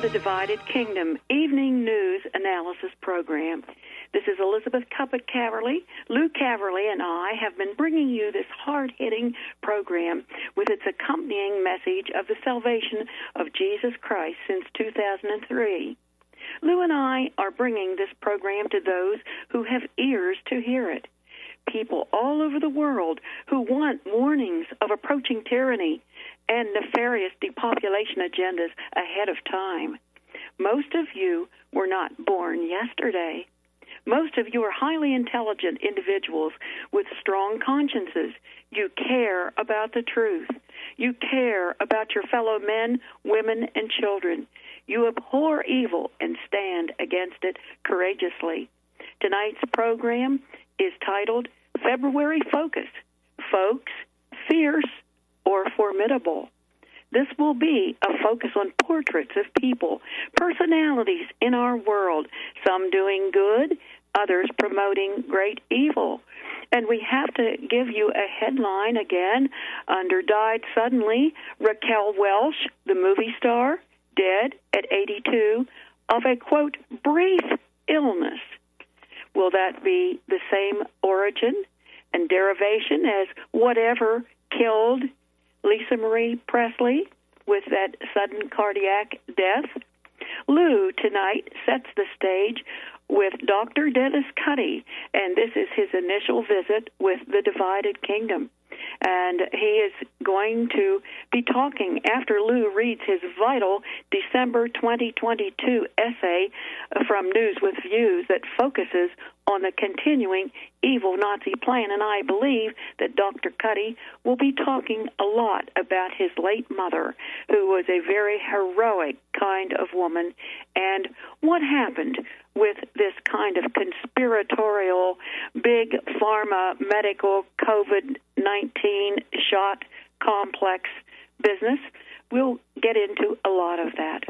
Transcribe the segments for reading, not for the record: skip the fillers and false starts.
the Divided Kingdom Evening News Analysis Program. This is Elizabeth Cuppet-Caverly. Lou Caverly and I have been bringing you this hard-hitting program with its accompanying message of the salvation of Jesus Christ since 2003. Lou and I are bringing this program to those who have ears to hear it. People all over the world who want warnings of approaching tyranny and nefarious depopulation agendas ahead of time. Most of you were not born yesterday. Most of you are highly intelligent individuals with strong consciences. You care about the truth. You care about your fellow men, women, and children. You abhor evil and stand against it courageously. Tonight's program is titled February Focus, Folks, Fierce or Formidable. This will be a focus on portraits of people, personalities in our world, some doing good, others promoting great evil. And we have to give you a headline again under Died Suddenly, Raquel Welch, the movie star, dead at 82 of a, quote, brief illness. Will that be the same origin and derivation as whatever killed Lisa Marie Presley with that sudden cardiac death? Lou tonight sets the stage with Dr. Dennis Cuddy, and this is his initial visit with the Divided Kingdom. And he is going to be talking after Lou reads his vital December 2022 essay from News with Views that focuses on the continuing evil Nazi plan. And I believe that Dr. Cuddy will be talking a lot about his late mother, who was a very heroic kind of woman, and what happened with this kind of conspiratorial, big pharma, medical COVID-19 shot complex business. We'll get into a lot of that.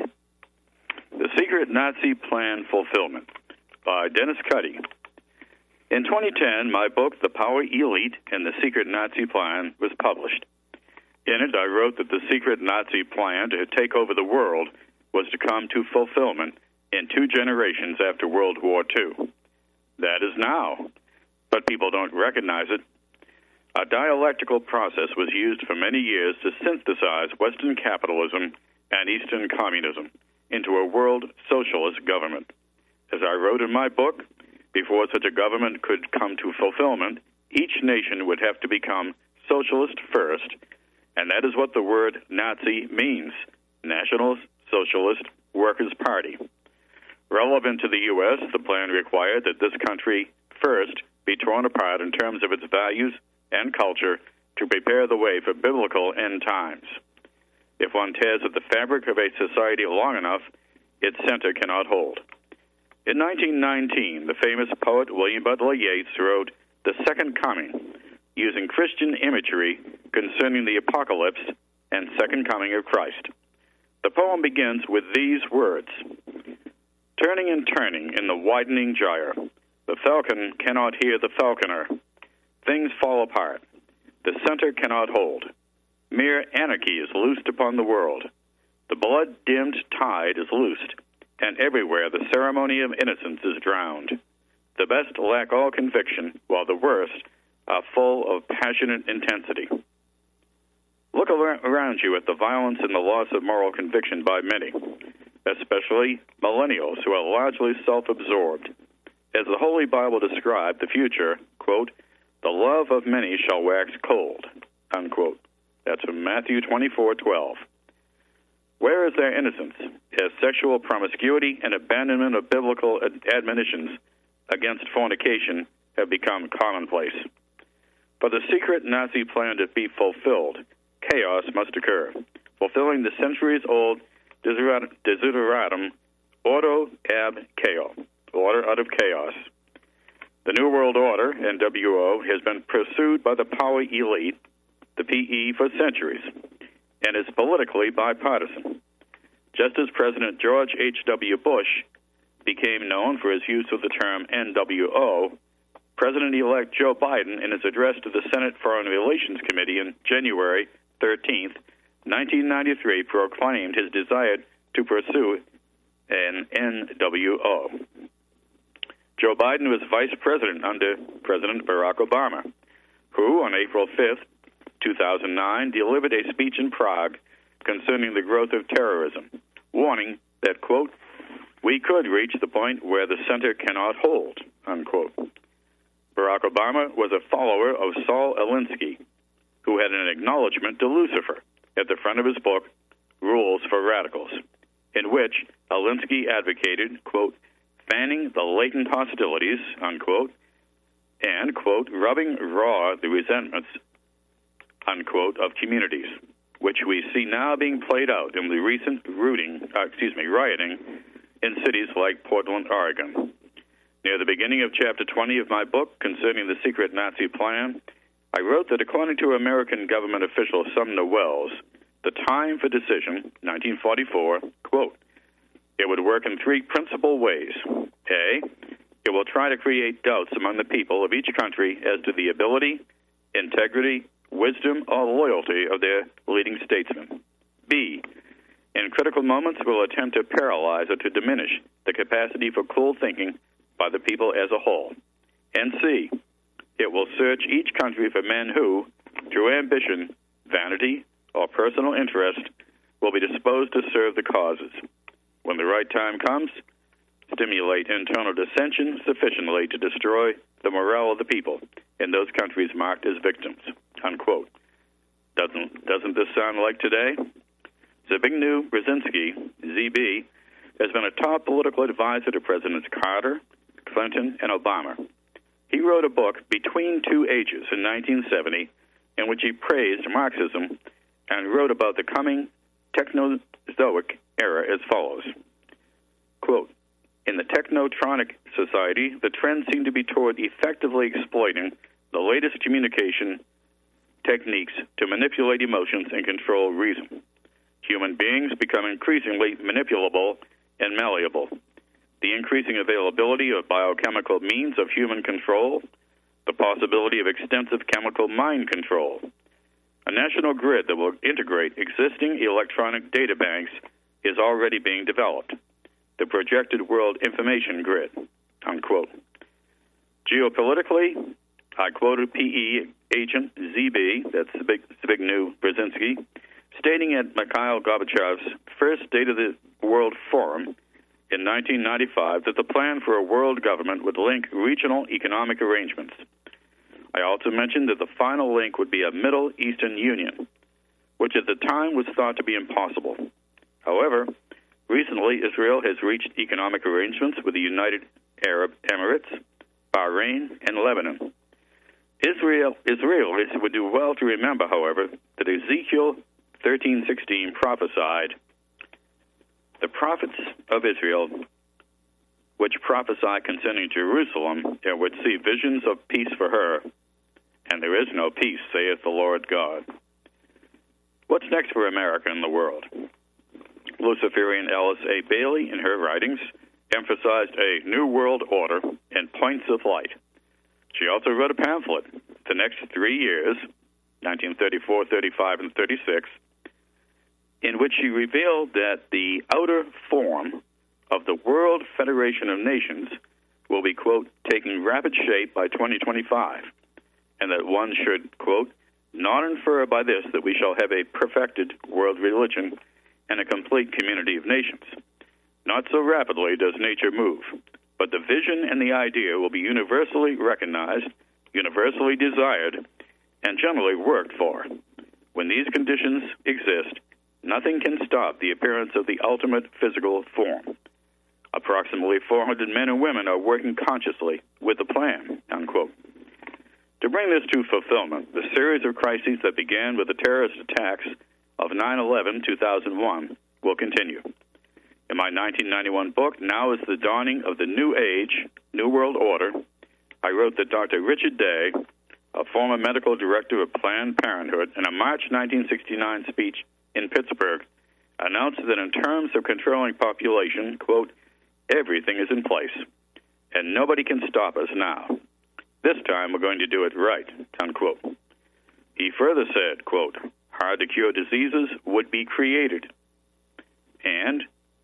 The Secret Nazi Plan Fulfillment by Dennis Cuddy. In 2010, my book, The Power Elite and the Secret Nazi Plan, was published. In it, I wrote that the secret Nazi plan to take over the world was to come to fulfillment in 2 generations after World War II. That is now, but people don't recognize it. A dialectical process was used for many years to synthesize Western capitalism and Eastern communism into a world socialist government. As I wrote in my book, before such a government could come to fulfillment, each nation would have to become socialist first, and that is what the word Nazi means, National Socialist Workers' Party. Relevant to the U.S., the plan required that this country first be torn apart in terms of its values and culture to prepare the way for biblical end times. If one tears at the fabric of a society long enough, its center cannot hold. In 1919, the famous poet William Butler Yeats wrote The Second Coming, using Christian imagery concerning the apocalypse and second coming of Christ. The poem begins with these words: turning and turning in the widening gyre, the falcon cannot hear the falconer. Things fall apart. The center cannot hold. Mere anarchy is loosed upon the world. The blood-dimmed tide is loosed, and everywhere the ceremony of innocence is drowned. The best lack all conviction, while the worst are full of passionate intensity. Look around you at the violence and the loss of moral conviction by many, especially millennials who are largely self-absorbed. As the Holy Bible described the future, quote, the love of many shall wax cold, unquote. That's from Matthew 24:12. Where is their innocence, as sexual promiscuity and abandonment of biblical admonitions against fornication have become commonplace? For the secret Nazi plan to be fulfilled, chaos must occur, fulfilling the centuries-old desideratum ordo ab chaos, order out of chaos. The New World Order, NWO, has been pursued by the power elite, the PE, for centuries, and is politically bipartisan. Just as President George H.W. Bush became known for his use of the term NWO, President-elect Joe Biden, in his address to the Senate Foreign Relations Committee on January 13, 1993, proclaimed his desire to pursue and NWO. Joe Biden was vice president under President Barack Obama, who on April 5th, 2009, delivered a speech in Prague concerning the growth of terrorism, warning that, quote, we could reach the point where the center cannot hold, unquote. Barack Obama was a follower of Saul Alinsky, who had an acknowledgement to Lucifer at the front of his book, Rules for Radicals, in which Alinsky advocated, quote, fanning the latent hostilities, unquote, and, quote, rubbing raw the resentments, unquote, of communities, which we see now being played out in the recent rioting in cities like Portland, Oregon. Near the beginning of Chapter 20 of my book concerning the secret Nazi plan, I wrote that according to American government official Sumner Wells, the time for decision, 1944, quote, it would work in three principal ways. A, it will try to create doubts among the people of each country as to the ability, integrity, wisdom, or loyalty of their leading statesmen. B, in critical moments will attempt to paralyze or to diminish the capacity for cool thinking by the people as a whole. And C, it will search each country for men who, through ambition, vanity, or personal interest, will be disposed to serve the causes. When the right time comes, stimulate internal dissension sufficiently to destroy the morale of the people in those countries marked as victims, unquote. Doesn't this sound like today? Zbigniew Brzezinski, ZB, has been a top political advisor to Presidents Carter, Clinton, and Obama. He wrote a book, Between Two Ages, in 1970, in which he praised Marxism and wrote about the coming Technozoic era as follows. Quote, in the technotronic society, the trends seem to be toward effectively exploiting the latest communication techniques to manipulate emotions and control reason. Human beings become increasingly manipulable and malleable. The increasing availability of biochemical means of human control, the possibility of extensive chemical mind control, a national grid that will integrate existing electronic data banks is already being developed, the projected world information grid, unquote. Geopolitically, I quoted PE agent ZB, that's Zbigniew Brzezinski, stating at Mikhail Gorbachev's first State of the World Forum in 1995 that the plan for a world government would link regional economic arrangements. I also mentioned that the final link would be a Middle Eastern Union, which at the time was thought to be impossible. However, recently Israel has reached economic arrangements with the United Arab Emirates, Bahrain, and Lebanon. Israelis would do well to remember, however, that Ezekiel 13:16 prophesied, the prophets of Israel, which prophesy concerning Jerusalem, and would see visions of peace for her, and there is no peace, saith the Lord God. What's next for America and the world? Luciferian Alice A. Bailey, in her writings, emphasized a new world order and points of light. She also wrote a pamphlet, The Next 3 Years, 1934, 35, and 36, in which she revealed that the outer form of the World Federation of Nations will be, quote, taking rapid shape by 2025, and that one should, quote, not infer by this that we shall have a perfected world religion and a complete community of nations. Not so rapidly does nature move, but the vision and the idea will be universally recognized, universally desired, and generally worked for. When these conditions exist, nothing can stop the appearance of the ultimate physical form. Approximately 400 men and women are working consciously with the plan, unquote. To bring this to fulfillment, the series of crises that began with the terrorist attacks of 9/11/2001 will continue. In my 1991 book, Now is the Dawning of the New Age, New World Order, I wrote that Dr. Richard Day, a former medical director of Planned Parenthood, in a March 1969 speech in Pittsburgh, announced that in terms of controlling population, quote, everything is in place, and nobody can stop us now. This time we're going to do it right, unquote. He further said, quote, hard-to-cure diseases would be created, and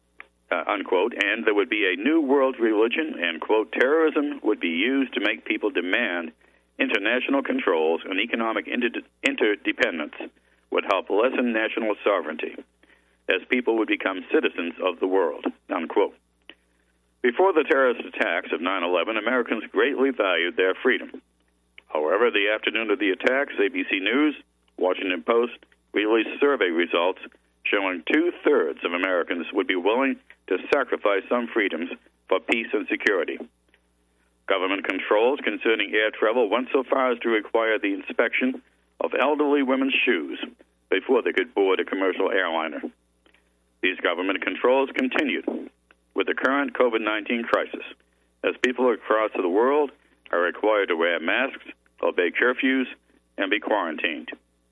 unquote, and there would be a new world religion, and, quote, terrorism would be used to make people demand international controls, and economic interdependence would help lessen national sovereignty, as people would become citizens of the world, unquote. Before the terrorist attacks of 9/11, Americans greatly valued their freedom. However, the afternoon of the attacks, ABC News, Washington Post released survey results showing 2/3 of Americans would be willing to sacrifice some freedoms for peace and security. Government controls concerning air travel went so far as to require the inspection of elderly women's shoes before they could board a commercial airliner. These government controls continued with the current COVID-19 crisis, as people across the world are required to wear masks, obey curfews, and be quarantined.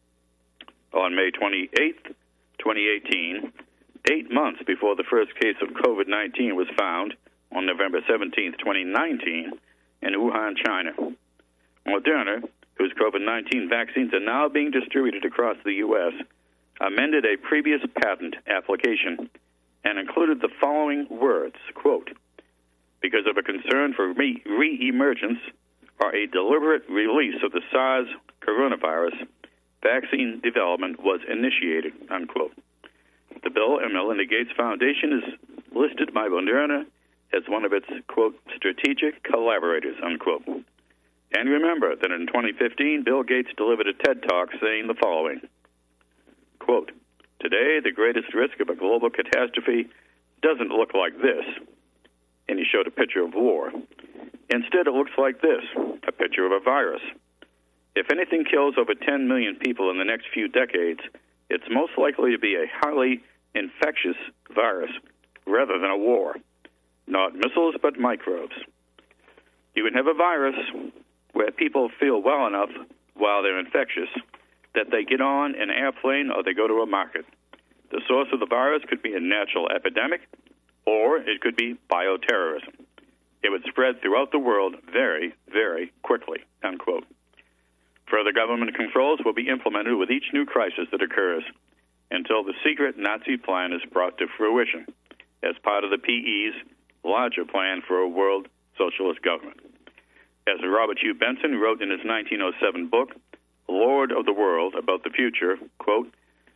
On May 28, 2018, 8 months before the first case of COVID-19 was found, on November 17, 2019, in Wuhan, China, Moderna, whose COVID-19 vaccines are now being distributed across the U.S., amended a previous patent application and included the following words, quote, because of a concern for re-emergence or a deliberate release of the SARS coronavirus, vaccine development was initiated, unquote. The Bill and Melinda Gates Foundation is listed by Moderna as one of its, quote, strategic collaborators, unquote. And remember that in 2015, Bill Gates delivered a TED Talk saying the following, quote, today the greatest risk of a global catastrophe doesn't look like this. And he showed a picture of war. Instead, it looks like this, a picture of a virus. If anything kills over 10 million people in the next few decades, it's most likely to be a highly infectious virus rather than a war. Not missiles, but microbes. You can have a virus where people feel well enough while they're infectious that they get on an airplane or they go to a market. The source of the virus could be a natural epidemic, or it could be bioterrorism. It would spread throughout the world very, very quickly, unquote. Further government controls will be implemented with each new crisis that occurs until the secret Nazi plan is brought to fruition as part of the PE's larger plan for a world socialist government. As Robert Hugh Benson wrote in his 1907 book, Lord of the World, about the future, quote,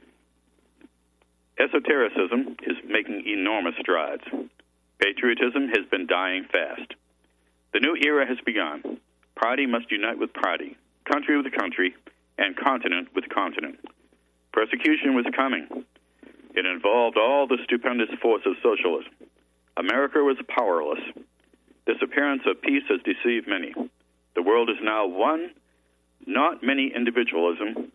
esotericism is making enormous strides. Patriotism has been dying fast. The new era has begun. Party must unite with party, country with country, and continent with continent. Persecution was coming. It involved all the stupendous force of socialism. America was powerless. This appearance of peace has deceived many. The world is now one, not many individualism.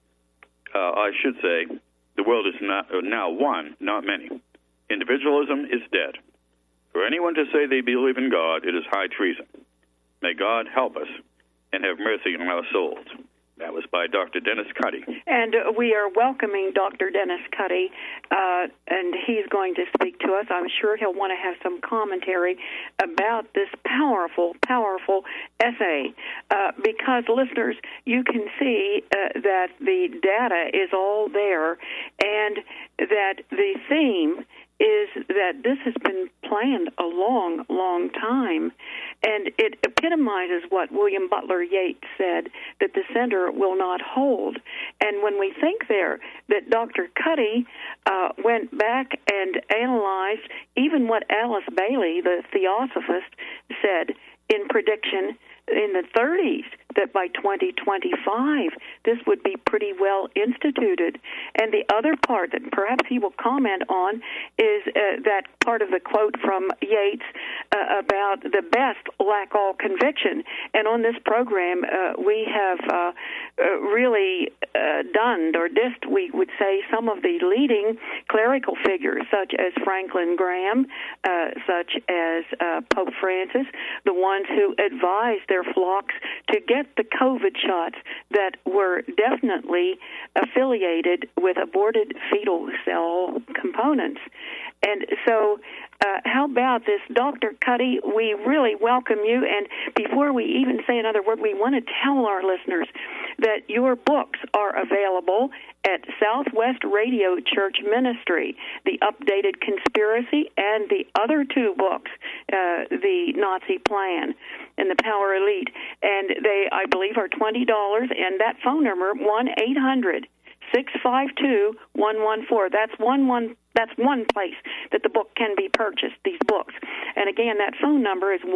I should say, the world is now one, not many. Individualism is dead. For anyone to say they believe in God, it is high treason. May God help us and have mercy on our souls. That was by Dr. Dennis Cuddy. And we are welcoming Dr. Dennis Cuddy, and he's going to speak to us. I'm sure he'll want to have some commentary about this powerful, powerful essay, because, listeners, you can see that the data is all there, and that the theme is that this has been planned a long, long time, and it epitomizes what William Butler Yeats said, that the center will not hold. And when we think there that Dr. Cuddy went back and analyzed even what Alice Bailey, the theosophist, said in prediction in the 30s, that by 2025 this would be pretty well instituted. And the other part that perhaps he will comment on is that part of the quote from Yeats about the best lack all conviction. And on this program, we have really dunned or dissed, we would say, some of the leading clerical figures, such as Franklin Graham, such as Pope Francis, the ones who advised their flocks to get the COVID shots that were definitely affiliated with aborted fetal cell components. And so how about this? Dr. Cuddy, we really welcome you. And before we even say another word, we want to tell our listeners that your books are available at Southwest Radio Church Ministry, The Updated Conspiracy, and the other two books, The Nazi Plan and The Power Elite. And they, I believe, are $20. And that phone number, 1-800-652-114. That's one place that the book can be purchased, these books. And again, that phone number is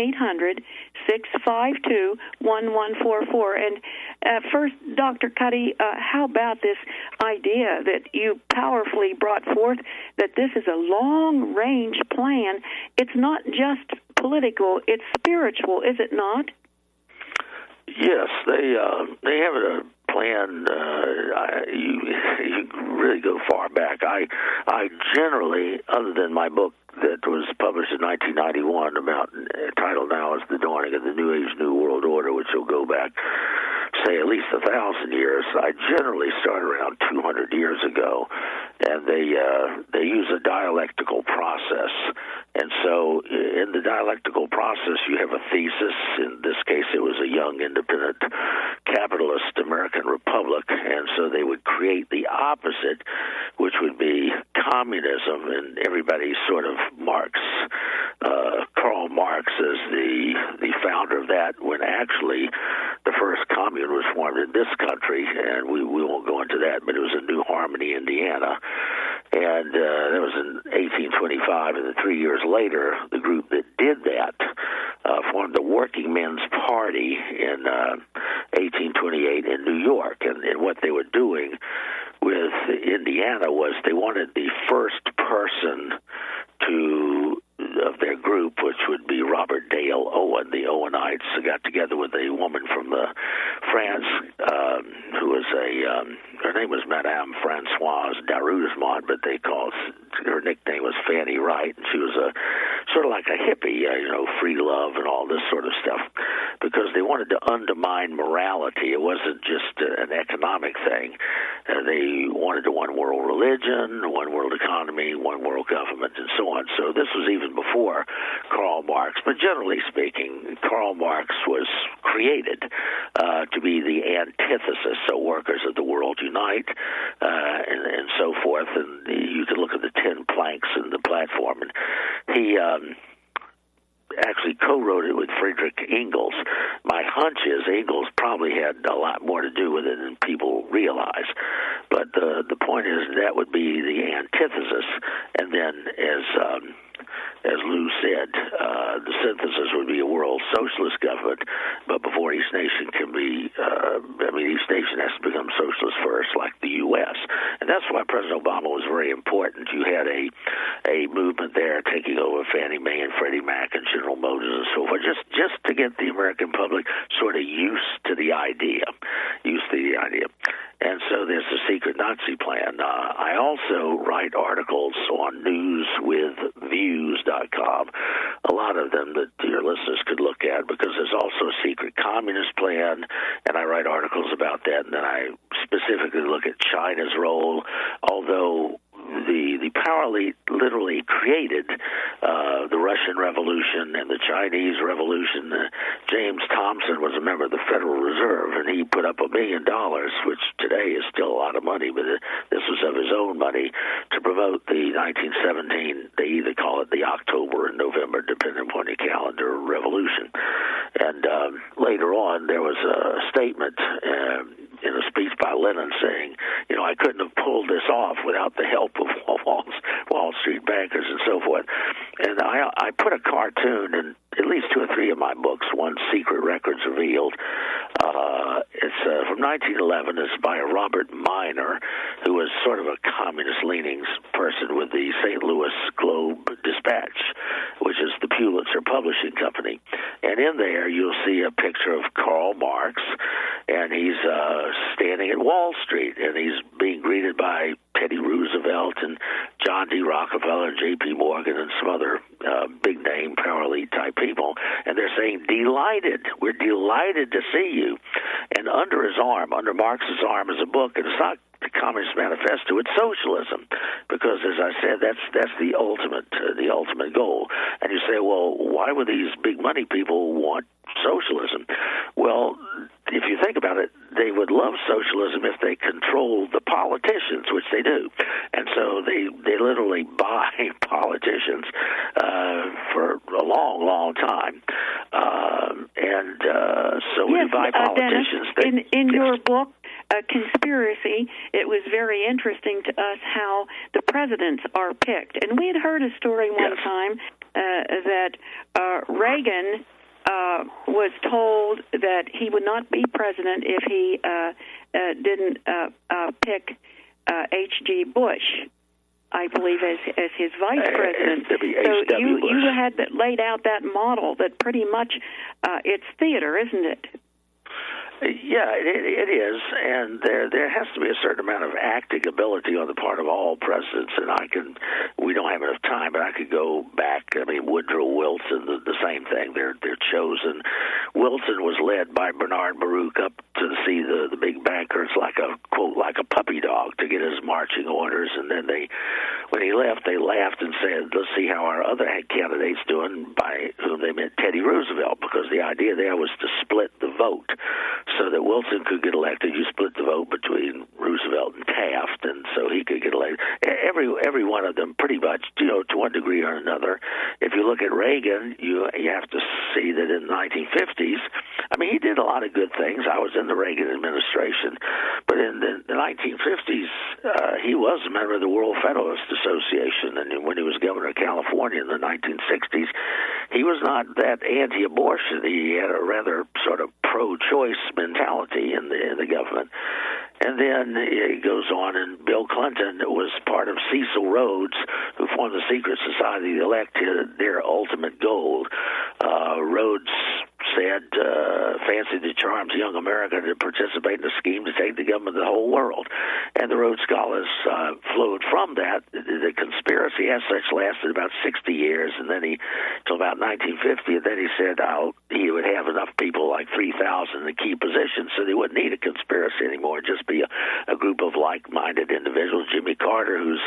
1-800-652-1144. And first, Dr. Cuddy, how about this idea that you powerfully brought forth that this is a long-range plan? It's not just political, it's spiritual, is it not? Yes, they have a plan. You really go far back. I generally, other than my book that was published in 1991, about titled now is The Dawning of the New Age, New World Order, which will go back, say, at least 1,000 years. I generally start around 200 years ago, and they use a dialectical process. And so in the dialectical process, you have a thesis. In this case, it was a young, independent, capitalist American republic, and so they would create the opposite, which would be communism, and everybody sort of marks Karl Marx as the founder of that, when actually the first commune was formed in this country, and we won't go into that, but it was in New Harmony, Indiana. And that was in 1825, and then 3 years later, the group that did that formed the Working Men's Party in 1828 in New York. And what they were doing with Indiana was they wanted the first person of their group, which would be Robert Dale Owen. The Owenites got together with a woman from France, who was her name was Madame Françoise Darusmont, but her nickname was Fanny Wright, and she was sort of like a hippie, free love and all this sort of stuff, because they wanted to undermine morality. It wasn't just an economic thing. They wanted a one-world religion, one-world economy, one-world government, and so on. So this was even before Karl Marx, but generally speaking, Karl Marx was created to be the antithesis, so workers of the world unite, and so forth. And you can look at the 10 planks in the platform, and he actually co-wrote it with Friedrich Engels. My hunch is Engels probably had a lot more to do with it than people realize. But the point is that would be the antithesis, and then as Lou said, the synthesis would be a world socialist government, but before each nation can be, each nation has to become socialist first, like the U.S. And that's why President Obama was very important. You had a movement there taking over Fannie Mae and Freddie Mac and General Motors and so forth, just to get the American public sort of used to the idea. And so there's the secret Nazi plan. I also write articles on newswithviews.com, a lot of them that your listeners could look at, because there's also a secret communist plan, and I write articles about that, and then I specifically look at China's role, although the power elite literally created the Russian Revolution and the Chinese Revolution. James Thompson was a member of the Federal Reserve, and he put up $1 million, which today is still a lot of money, but this was of his own money, to promote the 1917, they either call it the October or November, depending upon your calendar, revolution. And later on, there was a statement in a speech by Lenin saying, I couldn't have pulled this off without the help of Wall Street bankers and so forth. And I put a cartoon in at least 2 or 3 of my books, one, Secret Records Revealed. It's from 1911. It's by Robert Minor, who was sort of a communist-leaning person with the St. Louis Globe-Dispatch, which is the Pulitzer Publishing Company. And in there, you'll see a picture of Karl Marx, and he's standing at Wall Street, and he's being greeted by Teddy Roosevelt and John D. Rockefeller and J.P. Morgan and some other big-name power elite type people, and they're saying, delighted, we're delighted to see you. And under his arm, under Marx's arm, is a book, and it's the Communist Manifesto, it's socialism, because as I said, that's the ultimate goal. And you say, well, why would these big money people want socialism? Well, if you think about it, they would love socialism if they controlled the politicians, which they do. And so they literally buy politicians for a long, long time. So when you buy politicians... Dennis, in your book, Conspiracy, it was very interesting to us how the presidents are picked. And we had heard a story one time that Reagan was told that he would not be president if he didn't pick H.G. Bush, I believe, as his vice president. So you had laid out that model that pretty much it's theater, isn't it? Yeah, it is, and there has to be a certain amount of acting ability on the part of all presidents, and we don't have enough time, but I could go back. I mean, Woodrow Wilson, the same thing. They're chosen. Wilson was led by Bernard Baruch up to see the big bankers like a puppy dog to get his marching orders, and then when he left, they laughed and said, let's see how our other candidate's doing, by whom they meant Teddy Roosevelt, because the idea there was to split the vote. So that Wilson could get elected, you split the vote between Roosevelt and Taft, and so he could get elected. Every one of them, pretty much, to one degree or another. If you look at Reagan, you have to see that in the 1950s, I mean, he did a lot of good things. I was in the Reagan administration, but in the 1950s, he was a member of the World Federalist Association, and when he was governor of California in the 1960s, he was not that anti-abortion. He had a rather sort of pro-choice mentality in the government. And then it goes on, and Bill Clinton was part of Cecil Rhodes, who formed the secret society that elected their ultimate goal. Rhodes said, fancied the charms of young America to participate in a scheme to take the government of the whole world. And the Rhodes Scholars flowed from that. The conspiracy as such lasted about 60 years, and then till about 1950, and then he said he would have enough people, like 3,000 in key positions, so they wouldn't need a conspiracy anymore, just be a group of like-minded individuals. Jimmy Carter, who's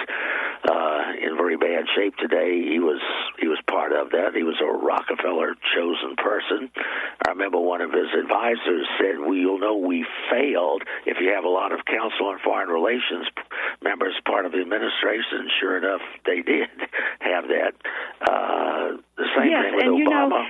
in very bad shape today, he was part of that. He was a Rockefeller chosen person. I remember one of his advisors said, you'll know we failed if you have a lot of Council on Foreign Relations members part of the administration. Sure enough, they did have that. The same thing with Obama.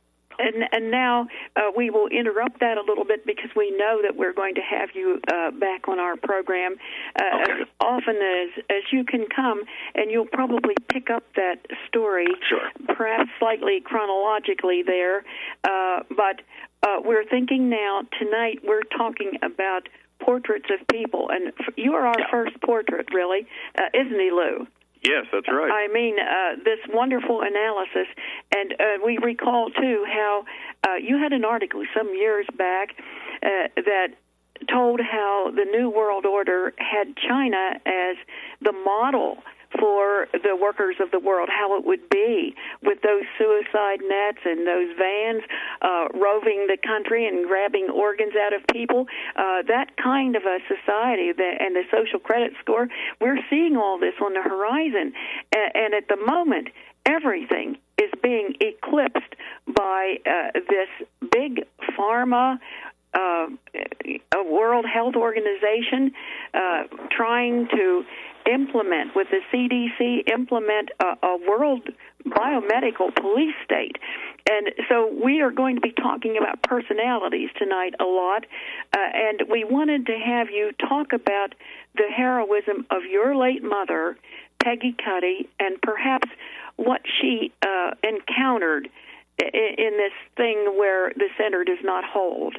And now we will interrupt that a little bit because we know that we're going to have you back on our program as often as you can come, and you'll probably pick up that story, perhaps slightly chronologically there. But we're thinking now, tonight we're talking about portraits of people, and you are our first portrait, really, isn't he, Lou? Yes, that's right. I mean, this wonderful analysis, and we recall, too, how you had an article some years back that told how the New World Order had China as the model for the workers of the world, how it would be with those suicide nets and those vans roving the country and grabbing organs out of people. That kind of a society and the social credit score, we're seeing all this on the horizon. And at the moment, everything is being eclipsed by this big pharma, a World Health Organization trying to implement, with the CDC, a world biomedical police state. And so we are going to be talking about personalities tonight a lot, and we wanted to have you talk about the heroism of your late mother, Peggy Cuddy, and perhaps what she encountered in this thing where the center does not hold.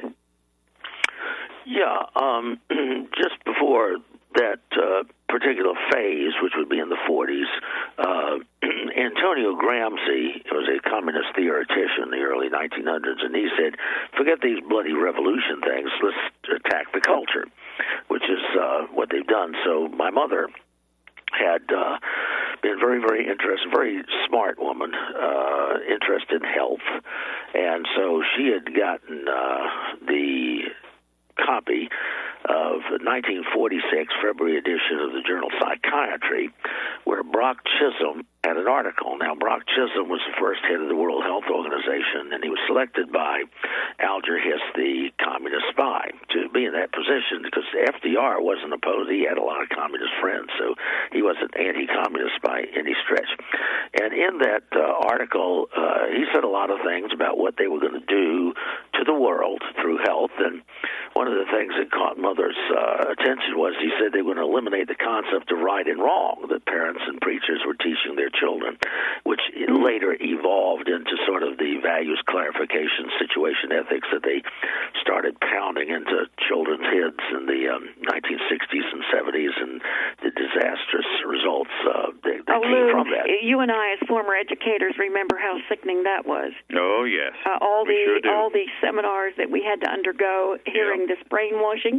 Yeah, just before that particular phase, which would be in the 40s, Antonio Gramsci was a communist theoretician in the early 1900s, and he said, forget these bloody revolution things, let's attack the culture, which is what they've done. So my mother had been very, very interested, very smart woman, interested in health, and so she had gotten the copy of 1946, February edition of the journal Psychiatry, where Brock Chisholm had an article. Now, Brock Chisholm was the first head of the World Health Organization, and he was selected by Alger Hiss, the communist spy, to be in that position because FDR wasn't opposed. He had a lot of communist friends, so he wasn't anti-communist by any stretch. And in that article, he said a lot of things about what they were going to do to the world through health, and one of the things that caught Mother's attention was he said they were going to eliminate the concept of right and wrong that parents and preachers were teaching their children, which later evolved into sort of the values clarification, situation ethics that they started pounding into children's heads in the 1960s and 70s, and the disastrous results that came from that. You and I, as former educators, remember how sickening that was. Oh, yes. All the seminars that we had to undergo hearing this brainwashing.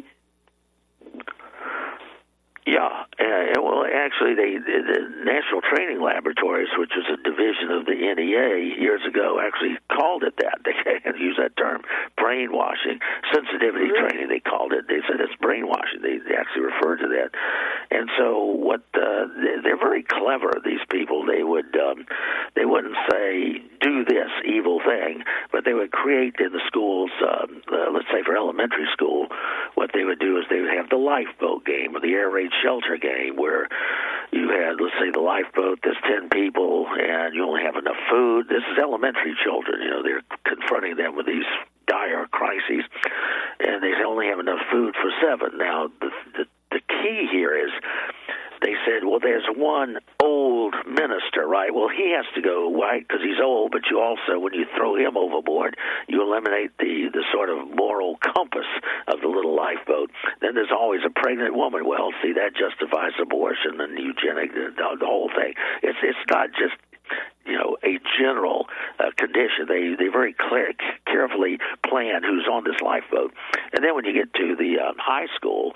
Yeah, well, actually, the National Training Laboratories, which was a division of the NEA years ago, actually called it that. They had to use that term, brainwashing. Sensitivity training, they called it. They said it's brainwashing. They actually referred to that. And so they're very clever, these people. They wouldn't say, do this evil thing, but they would create in the schools, let's say for elementary school, what they would do is they would have the lifeboat game or the air raid shelter game where you had, let's say, the lifeboat, there's 10 people, and you only have enough food. This is elementary children. They're confronting them with these dire crises, and they only have enough food for 7. Now, the key here is they said, well, there's one old minister, right? Well, he has to go, right, because he's old, but you also, when you throw him overboard, you eliminate the sort of moral compass of the little lifeboat. Then there's always a pregnant woman. Well, see, that justifies abortion and eugenics, the whole thing. It's not just a general condition. They very carefully plan who's on this lifeboat. And then when you get to the high school,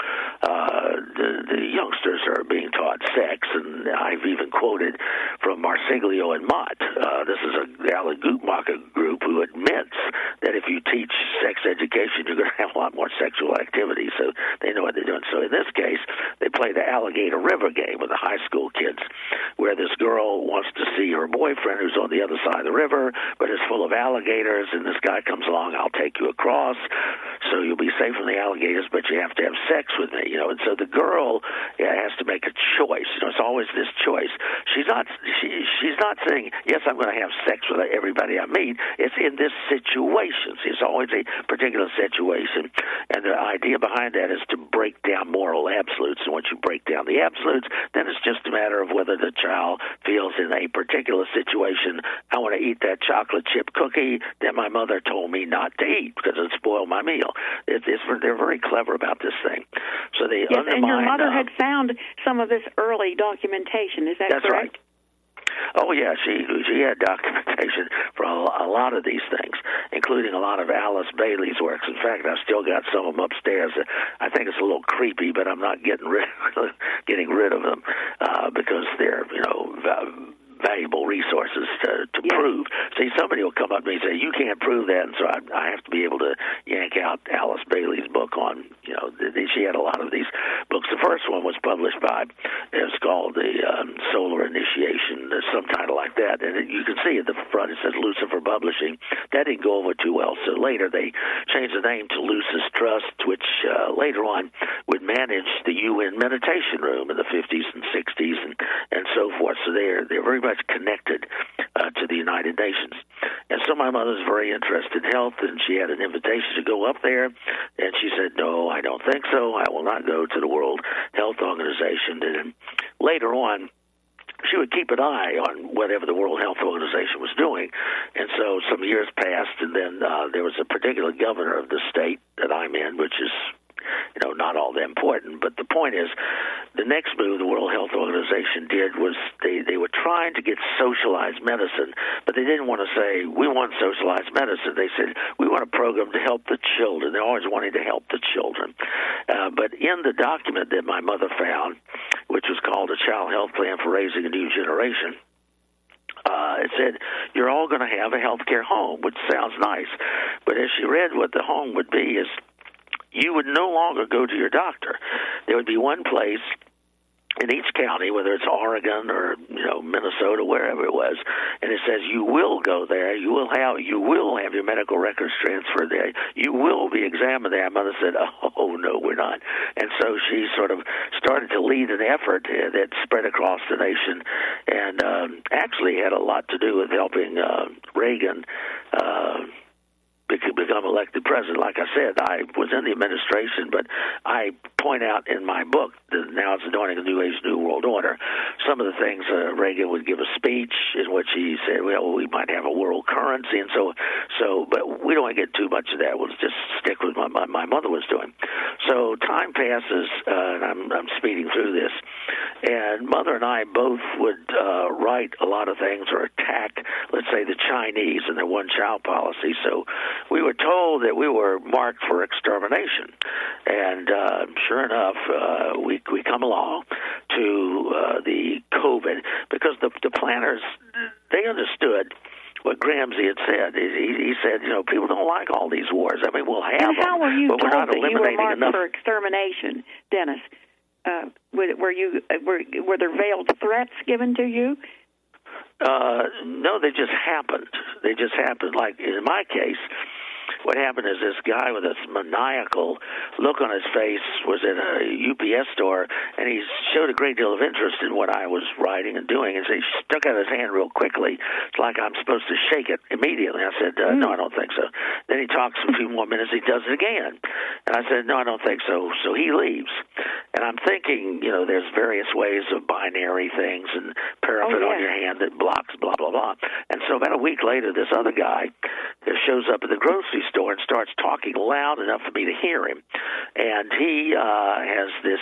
the youngsters are being taught sex, and I've even quoted from Marsiglio and Mott. This is a Alan Guttmacher group who admits that if you teach sex education, you're going to have a lot more sexual activity, so they know what they're doing. So in this case, they play the Alligator River game with the high school kids, where this girl wants to see her boyfriend who's on the other side of the river, but it's full of alligators, and this guy comes along, I'll take you across, so you'll be safe from the alligators, but you have to have sex with me, and so the girl has to make a choice. It's always this choice. She's not saying, yes, I'm going to have sex with everybody I meet. It's in this situation. See, it's always a particular situation, and the idea behind that is to break down moral absolutes, and once you break down the absolutes, then it's just a matter of whether the child feels in a particular situation, I want to eat that chocolate chip cookie that my mother told me not to eat because it spoiled my meal. They're very clever about this thing. So they undermine. And your mother had found some of this early documentation. Is that correct? That's right. Oh, yeah, she had documentation for a lot of these things, including a lot of Alice Bailey's works. In fact, I've still got some of them upstairs. I think it's a little creepy, but I'm not getting rid of them because they're, valuable resources to prove. See, somebody will come up to me and say, you can't prove that, and so I have to be able to yank out Alice Bailey's book on, she had a lot of these books. The first one was published by, it was called the Solar Initiation, some title like that, and you can see at the front it says Lucifer Publishing. That didn't go over too well, so later they changed the name to Lucis Trust, which later on would manage the UN meditation room in the 50s and 60s and so forth. So they're very much connected to the United Nations. And so my mother's very interested in health, and she had an invitation to go up there, and she said, no, I don't think so. I will not go to the World Health Organization. And later on, she would keep an eye on whatever the World Health Organization was doing. And so some years passed, and then there was a particular governor of the state that I'm in, which is not all that important. But the point is, the next move the World Health Organization did was they were trying to get socialized medicine, but they didn't want to say, we want socialized medicine. They said, we want a program to help the children. They're always wanting to help the children. But in the document that my mother found, which was called A Child Health Plan for Raising a New Generation, it said, you're all going to have a health care home, which sounds nice. But as she read what the home would be is you would no longer go to your doctor. There would be one place in each county, whether it's Oregon or Minnesota, wherever it was, and it says you will go there, you will have your medical records transferred there, you will be examined there. My mother said, "Oh no, we're not," and so she sort of started to lead an effort that spread across the nation, and actually had a lot to do with helping Reagan become elected president. Like I said, I was in the administration, but I point out in my book that now it's Adorning a New Age, New World Order. Some of the things Reagan would give a speech in which he said, well, we might have a world currency, and so, but we don't want to get too much of that. We'll just stick with what my mother was doing. So time passes, and I'm speeding through this, and Mother and I both would write a lot of things or attack, let's say, the Chinese and their one-child policy. So we were told that we were marked for extermination, and sure enough, we come along to the COVID, because the planners, they understood what Gramsci had said. He said, people don't like all these wars. I mean, we'll have them, how were you but we're told not that you were eliminating marked enough for extermination, Dennis? Were there veiled threats given to you? No, they just happened. They just happened. Like in my case, what happened is this guy with this maniacal look on his face was at a UPS store, and he showed a great deal of interest in what I was writing and doing, and so he stuck out his hand real quickly. It's like I'm supposed to shake it immediately. I said, no, I don't think so. Then he talks a few more minutes, he does it again. And I said, no, I don't think so. So he leaves. And I'm thinking, there's various ways of binary things and paraffin on your hand that blocks blah, blah, blah. And so about a week later, this other guy shows up at the grocery store and starts talking loud enough for me to hear him. And he has this,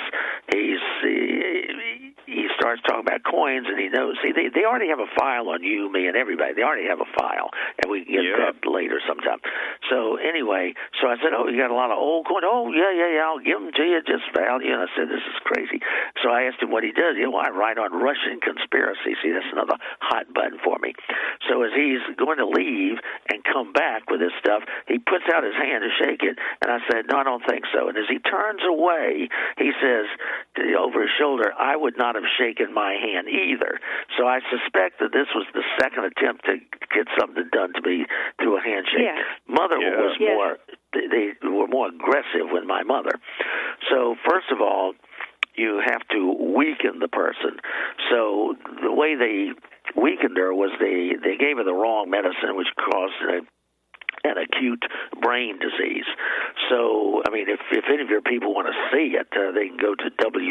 he starts talking about coins, and he knows, see, they already have a file on you, me, and everybody. They already have a file, and we can get that later sometime. So anyway, so I said, oh, you got a lot of old coins? Oh, yeah, I'll give them to you, just value. And I said, this is crazy. So I asked him what he does. I write on Russian conspiracy. See, that's another hot button for me. So as he's going to leave and come back with his stuff, he puts out his hand to shake it, and I said, no, I don't think so. And as he turns away, he says over his shoulder, I would not have shaken my hand either. So I suspect that this was the second attempt to get something done to me through a handshake. Yeah. Mother was more, they were more aggressive with my mother. So first of all, you have to weaken the person. So the way they weakened her was they gave her the wrong medicine, which caused an acute brain disease. So, I mean, if any of your people want to see it, they can go to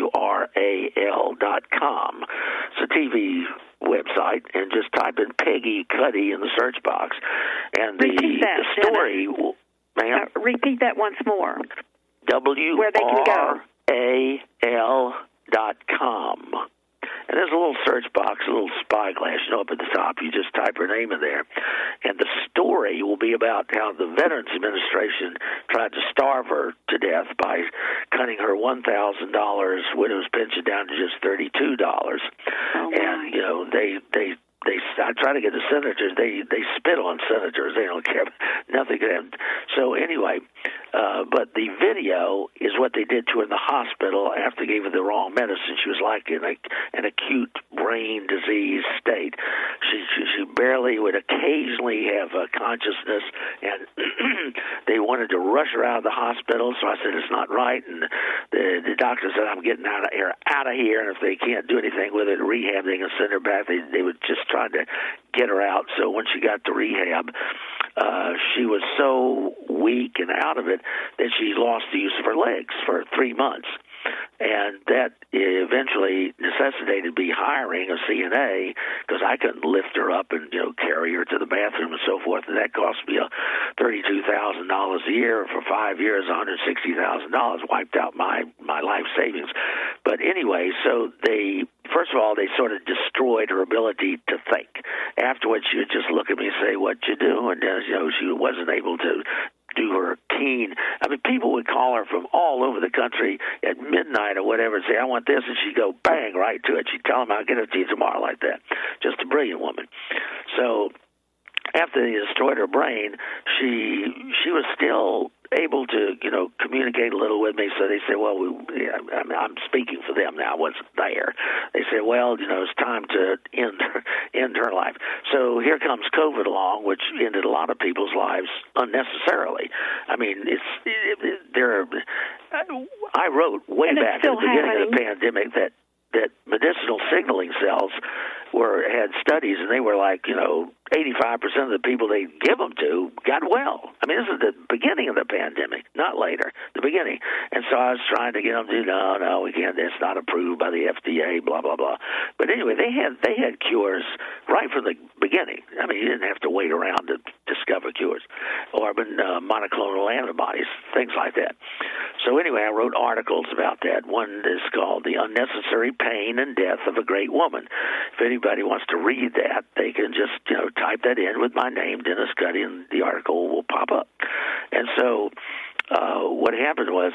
WRAL.com. It's a TV website, and just type in Peggy Cuddy in the search box. And the story, ma'am? Repeat that once more. WRAL.com. And there's a little search box, a little spyglass, up at the top. You just type her name in there. And the story will be about how the Veterans Administration tried to starve her to death by cutting her $1,000 widow's pension down to just $32. Oh, and, I try to get the senators. They spit on senators. They don't care. Nothing could happen. So anyway, but the video is what they did to her in the hospital after they gave her the wrong medicine. She was like in an acute brain disease state. She barely would occasionally have a consciousness, and they wanted to rush her out of the hospital. So I said, it's not right. And the doctor said, I'm getting out of here. And if they can't do anything with her to rehab, they can send her back. They would just try to get her out. So when she got to rehab, she was so weak and out of it that she lost the use of her legs for 3 months. And that eventually necessitated me hiring a CNA, because I couldn't lift her up and carry her to the bathroom and so forth. And that cost me $32,000 a year for 5 years, $160,000, wiped out my life savings. But anyway, so first of all, they sort of destroyed her ability to think. Afterwards, she would just look at me and say, "What you do?" And she wasn't able to do her keen. I mean, people would call her from all over the country at midnight or whatever and say, "I want this," and she'd go bang right to it. She'd tell them, "I'll get it to you tomorrow," like that. Just a brilliant woman. So after they destroyed her brain, she was still able to, communicate a little with me. So they said, well, I'm speaking for them now. I wasn't there. They said, well, it's time to end her life. So here comes COVID along, which ended a lot of people's lives unnecessarily. I mean, I wrote way back at the beginning of the pandemic that medicinal signaling cells had studies, and they were like, 85% of the people they give them to got well. I mean, this is the beginning of the pandemic, not later, the beginning. And so I was trying to get them to, no, we can't. It's not approved by the FDA, blah, blah, blah. But anyway, they had cures right from the beginning. I mean, you didn't have to wait around to discover cures, or monoclonal antibodies, things like that. So anyway, I wrote articles about that. One is called The Unnecessary Pain and Death of a Great Woman. If anybody wants to read that, they can just, type that in with my name, Dennis Cuddy, and the article will pop up. And so what happened was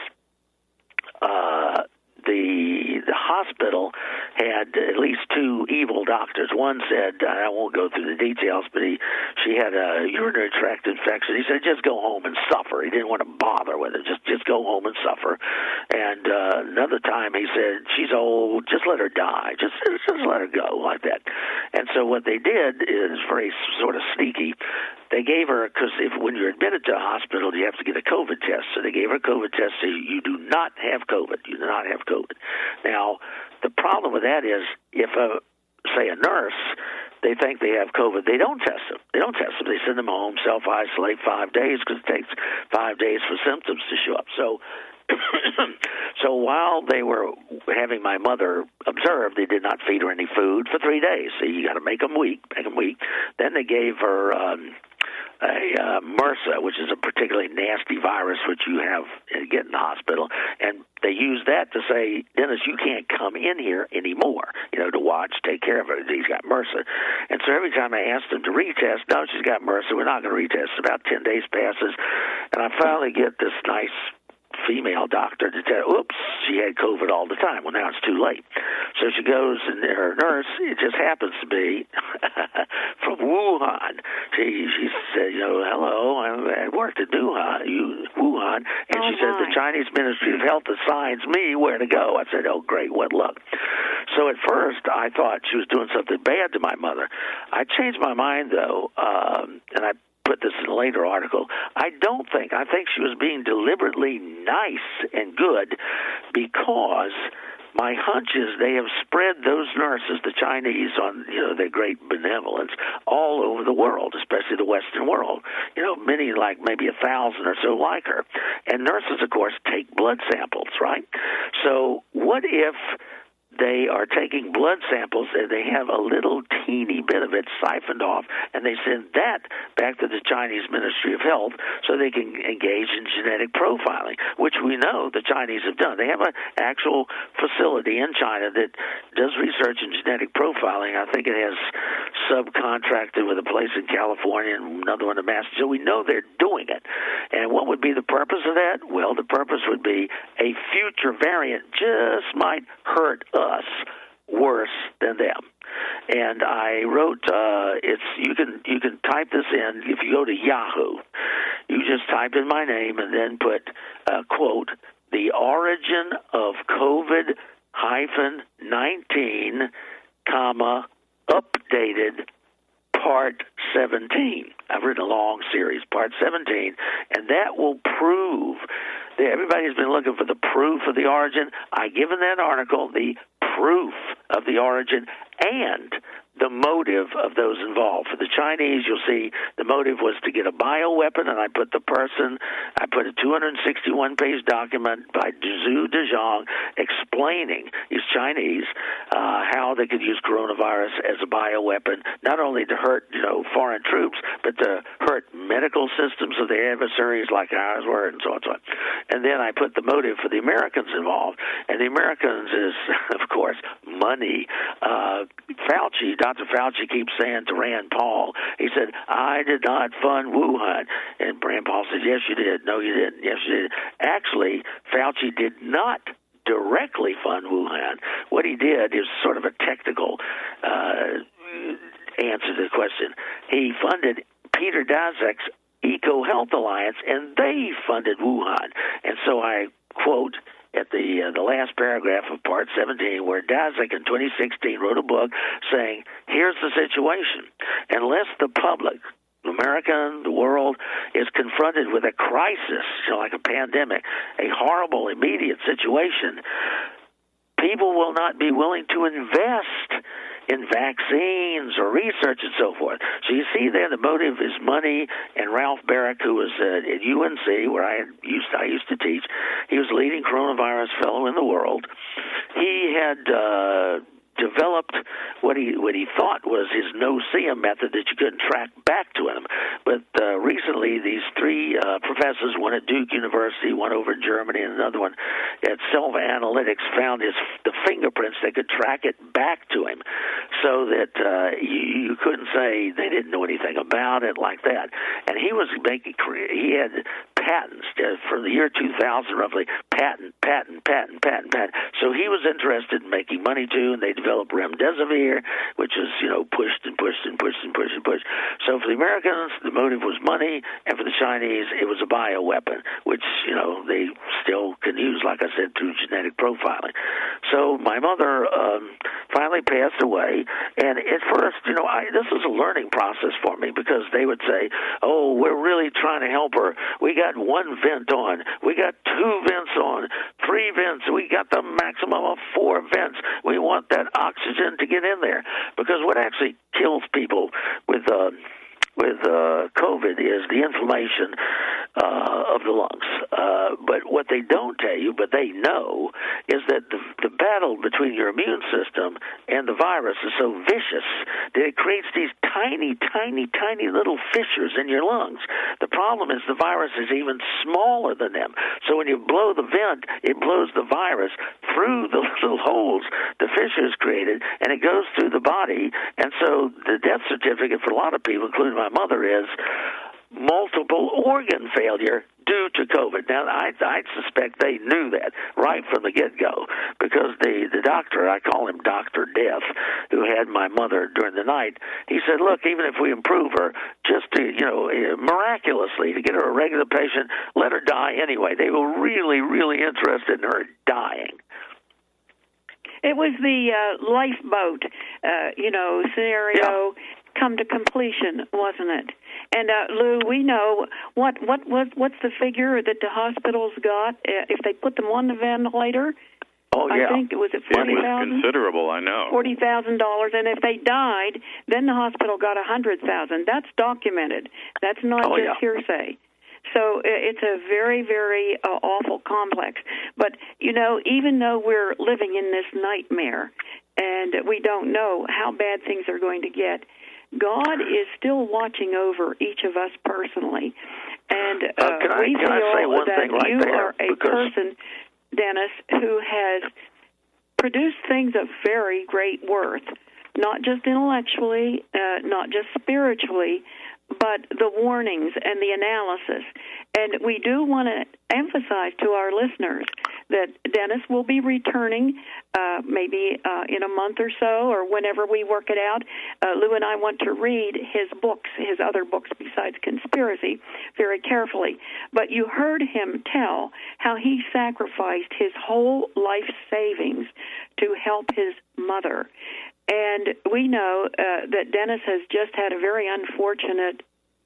the hospital had at least two evil doctors. One said, I won't go through the details, but she had a urinary tract infection. He said, just go home and suffer. He didn't want to bother with her. Just go home and suffer. And another time he said, she's old, just let her die. Just let her go like that. And so what they did is very sort of sneaky. They gave her, because when you're admitted to a hospital, you have to get a COVID test. So they gave her a COVID test. So you do not have COVID. You do not have COVID. Now, the problem with that is if, say, a nurse, they think they have COVID, they don't test them. They send them home, self-isolate 5 days, because it takes 5 days for symptoms to show up. So while they were having my mother observed, they did not feed her any food for 3 days. So you got to make them weak. Then they gave her a MRSA, which is a particularly nasty virus which you get in the hospital, and they used that to say, Dennis, you can't come in here anymore, to watch, take care of her. He's got MRSA. And so every time I asked them to retest, no, she's got MRSA, we're not going to retest. About 10 days passes, and I finally get this nice female doctor to tell, oops, she had COVID all the time. Well, now it's too late. So she goes, and her nurse, it just happens to be from Wuhan. She said, hello, I worked at Wuhan, and she said, the Chinese Ministry of Health assigns me where to go. I said, oh, great, what luck. So at first, I thought she was doing something bad to my mother. I changed my mind, though, and I put this in a later article. I think she was being deliberately nice and good, because my hunch is they have spread those nurses, the Chinese, on their great benevolence all over the world, especially the Western world. Many, like maybe 1,000 or so like her. And nurses, of course, take blood samples, right? So what if they are taking blood samples and they have a little teeny bit of it siphoned off, and they send that back to the Chinese Ministry of Health so they can engage in genetic profiling, which we know the Chinese have done. They have an actual facility in China that does research in genetic profiling. I think it has subcontracted with a place in California and another one in Massachusetts. So we know they're doing it. And what would be the purpose of that? Well, the purpose would be a future variant just might hurt us worse than them. And I wrote, you can type this in. If you go to Yahoo, you just type in my name and then put, quote, the origin of COVID-19, updated Part 17. I've written a long series, Part 17, and that will prove that everybody's been looking for the proof of the origin. I give in that article the proof of the origin and the motive of those involved. For the Chinese, you'll see the motive was to get a bioweapon, and I put a 261-page document by Zhu Dezhong explaining, these Chinese, how they could use coronavirus as a bioweapon, not only to hurt, foreign troops, but to hurt medical systems of their adversaries like ours were, and so on and so on. And then I put the motive for the Americans involved, and the Americans is, of course, money. Dr. Fauci keeps saying to Rand Paul, he said, I did not fund Wuhan. And Rand Paul said, yes, you did. No, you didn't. Yes, you did. Actually, Fauci did not directly fund Wuhan. What he did is sort of a technical answer to the question. He funded Peter Daszak's EcoHealth Alliance, and they funded Wuhan. And so I quote at the last paragraph of Part 17, where Daszak in 2016 wrote a book saying, here's the situation. Unless the public, America, the world, is confronted with a crisis, like a pandemic, a horrible, immediate situation, people will not be willing to invest in vaccines or research and so forth. So you see there the motive is money, and Ralph Barrick, who was at UNC, where I used to teach, he was the leading coronavirus fellow in the world. He had developed what he thought was his no-see-em method that you couldn't track back to him. But recently, these three professors, one at Duke University, one over in Germany, and another one at Selva Analytics, found the fingerprints that could track it back to him, so that you couldn't say they didn't know anything about it like that. And he he had patents for the year 2000, roughly, patent. So he was interested in making money too, and they developed remdesivir, which is, pushed. So for the Americans, the motive was money, and for the Chinese, it was a bioweapon, which, they still can use, like I said, through genetic profiling. So my mother finally passed away, and at first, this was a learning process for me, because they would say, oh, we're really trying to help her. We got one vent on. We got two vents on, three vents. We got the maximum of 4 vents. We want that oxygen to get in there, because what actually kills people with COVID is the inflammation of the lungs. But what they don't tell you, but they know, is that the battle between your immune system and the virus is so vicious that it creates these tiny little fissures in your lungs. The problem is the virus is even smaller than them. So when you blow the vent, it blows the virus through the little holes the fissures created, and it goes through the body. And so the death certificate for a lot of people, including my mother, is multiple organ failure due to COVID. Now, I suspect they knew that right from the get-go, because the doctor, I call him Dr. Death, who had my mother during the night, he said, look, even if we improve her, just to, miraculously, to get her a regular patient, let her die anyway. They were really, really interested in her dying. It was the lifeboat, scenario come to completion, wasn't it? And Lou, we know what's the figure that the hospitals got if they put them on the ventilator? Oh, yeah. I think it was at $40,000. It was considerable, I know. $40,000, and if they died, then the hospital got $100,000. That's documented. That's not hearsay. So it's a very, very awful complex. But, even though we're living in this nightmare and we don't know how bad things are going to get, God is still watching over each of us personally. And we feel that you are a person, Dennis, who has produced things of very great worth, not just intellectually, not just spiritually, but the warnings and the analysis. And we do want to emphasize to our listeners that Dennis will be returning maybe in a month or so, or whenever we work it out. Lou and I want to read his books, his other books besides Conspiracy, very carefully. But you heard him tell how he sacrificed his whole life savings to help his mother. And we know that Dennis has just had a very unfortunate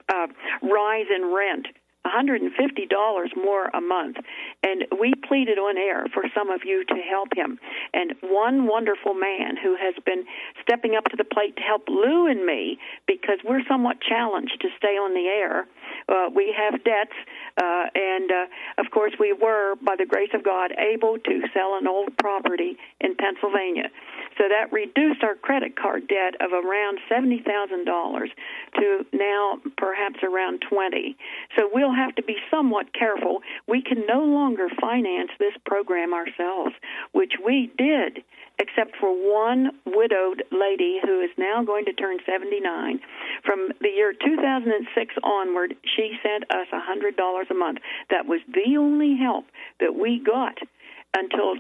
rise in rent, $150 more a month. And we pleaded on air for some of you to help him. And one wonderful man who has been stepping up to the plate to help Lou and me, because we're somewhat challenged to stay on the air. We have debts, and of course we were, by the grace of God, able to sell an old property in Pennsylvania. So that reduced our credit card debt of around $70,000 to now perhaps around $20,000. So we'll have to be somewhat careful. We can no longer finance this program ourselves, which we did, except for one widowed lady who is now going to turn 79. From the year 2006 onward, she sent us $100 a month. That was the only help that we got until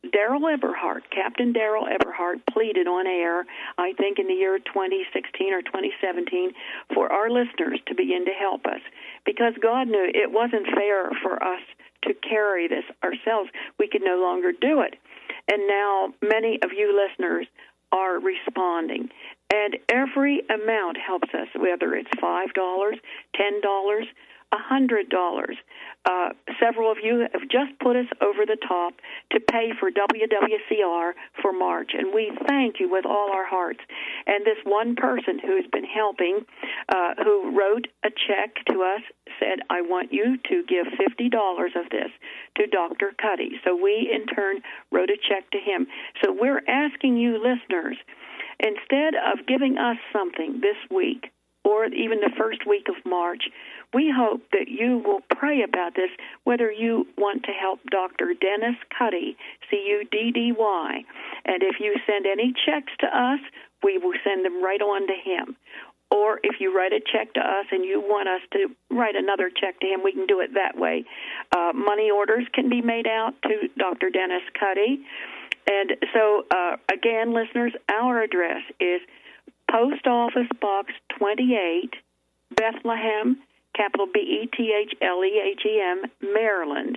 Daryl Eberhardt, Captain Daryl Eberhardt, pleaded on air, I think in the year 2016 or 2017, for our listeners to begin to help us, because God knew it wasn't fair for us to carry this ourselves. We could no longer do it. And now many of you listeners are responding. And every amount helps us, whether it's $5, $10, $100. Several of you have just put us over the top to pay for WWCR for March, and we thank you with all our hearts. And this one person who's been helping, who wrote a check to us, said, I want you to give $50 of this to Dr. Cuddy. So we, in turn, wrote a check to him. So we're asking you, listeners, instead of giving us something this week, or even the first week of March, we hope that you will pray about this, whether you want to help Dr. Dennis Cuddy, C-U-D-D-Y. And if you send any checks to us, we will send them right on to him. Or if you write a check to us and you want us to write another check to him, we can do it that way. Money orders can be made out to Dr. Dennis Cuddy. And so, again, listeners, our address is Post Office Box 28, Bethlehem, capital Bethlehem, Maryland,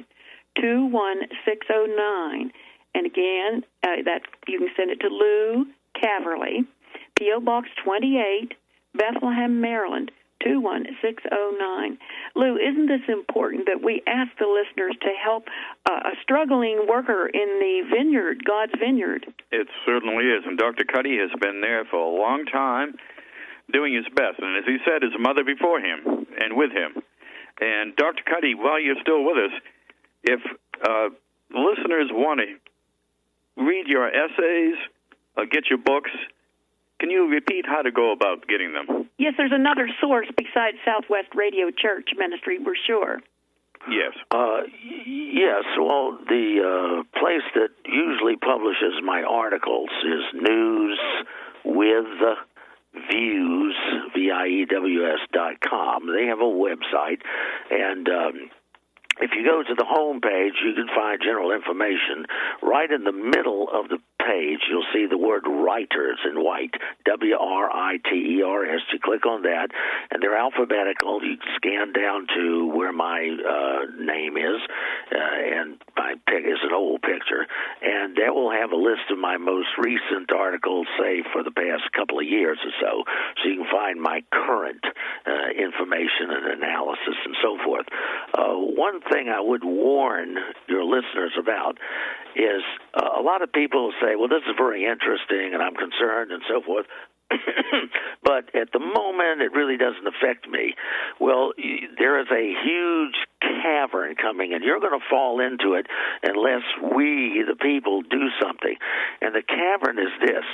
21609. And again, that you can send it to Lou Caverly, P.O. Box 28, Bethlehem, Maryland, 21609. Lou, isn't this important that we ask the listeners to help a struggling worker in the vineyard, God's vineyard? It certainly is, and Dr. Cuddy has been there for a long time doing his best, and as he said, his mother before him and with him. And Dr. Cuddy, while you're still with us, if listeners want to read your essays, get your books, can you repeat how to go about getting them? Yes, there's another source besides Southwest Radio Church Ministry, we're sure. Yes. Yes, well, the place that usually publishes my articles is News with Views, VIEWS.com. They have a website, and if you go to the home page, you can find general information. Right in the middle of the page, you'll see the word writers in white, WRITERS. You click on that, and they're alphabetical. You scan down to where my name is, and my pic is an old picture, and that will have a list of my most recent articles, say, for the past couple of years or so, so you can find my current information and analysis and so forth. One thing I would warn your listeners about is a lot of people say, well, this is very interesting, and I'm concerned and so forth, but at the moment it really doesn't affect me. Well, there is a huge cavern coming, and you're going to fall into it unless we, the people, do something. And the cavern is this.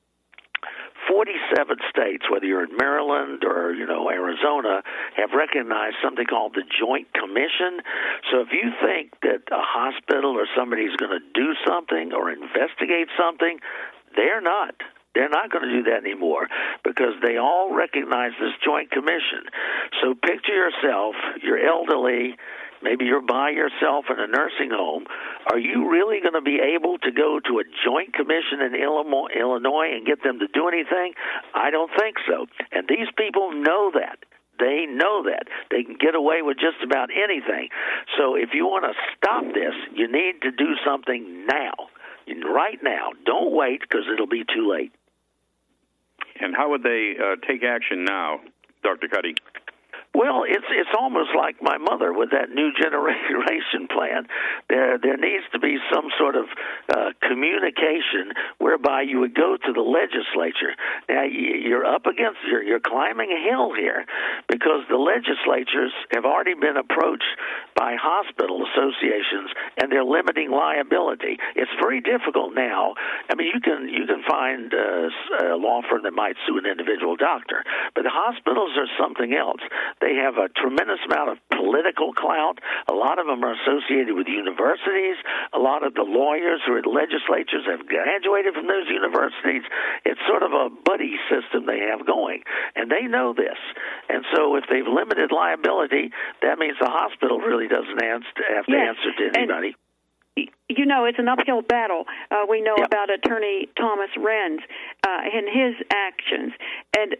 47 states, whether you're in Maryland or, Arizona, have recognized something called the Joint Commission. So if you think that a hospital or somebody's going to do something or investigate something, they're not. They're not going to do that anymore because they all recognize this Joint Commission. So picture yourself, you're elderly, maybe you're by yourself in a nursing home. Are you really going to be able to go to a Joint Commission in Illinois and get them to do anything? I don't think so. And these people know that. They know that. They can get away with just about anything. So if you want to stop this, you need to do something now. Right now. Don't wait because it'll be too late. And how would they take action now, Dr. Cuddy? Well, it's almost like my mother with that new generation plan. There needs to be some sort of communication whereby you would go to the legislature. Now you're up against you're climbing a hill here because the legislatures have already been approached by hospital associations and they're limiting liability. It's very difficult now. I mean, you can find a law firm that might sue an individual doctor, but the hospitals are something else. They have a tremendous amount of political clout. A lot of them are associated with universities. A lot of the lawyers who are at legislatures have graduated from those universities. It's sort of a buddy system they have going, and they know this. And so if they've limited liability, that means the hospital really doesn't have to answer to anybody. you know, it's an uphill battle. We know Yep. about Attorney Thomas Renz and his actions. And,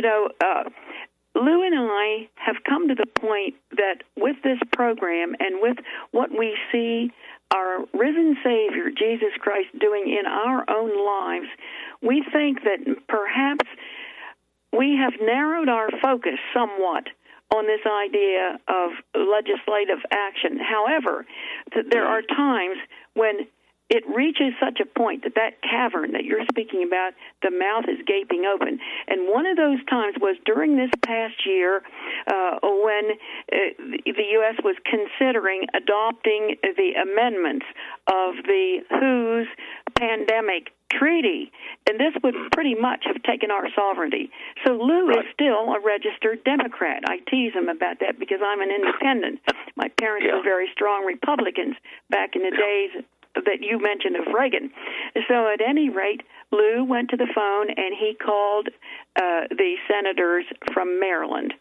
Lou and I have come to the point that with this program and with what we see our risen Savior, Jesus Christ, doing in our own lives, we think that perhaps we have narrowed our focus somewhat on this idea of legislative action. However, there are times when it reaches such a point that cavern that you're speaking about, the mouth is gaping open. And one of those times was during this past year when the U.S. was considering adopting the amendments of the WHO's pandemic treaty, and this would pretty much have taken our sovereignty. So Lou is still a registered Democrat. I tease him about that because I'm an independent. My parents were very strong Republicans back in the days that you mentioned of Reagan. So at any rate, Lou went to the phone and he called the senators from Maryland,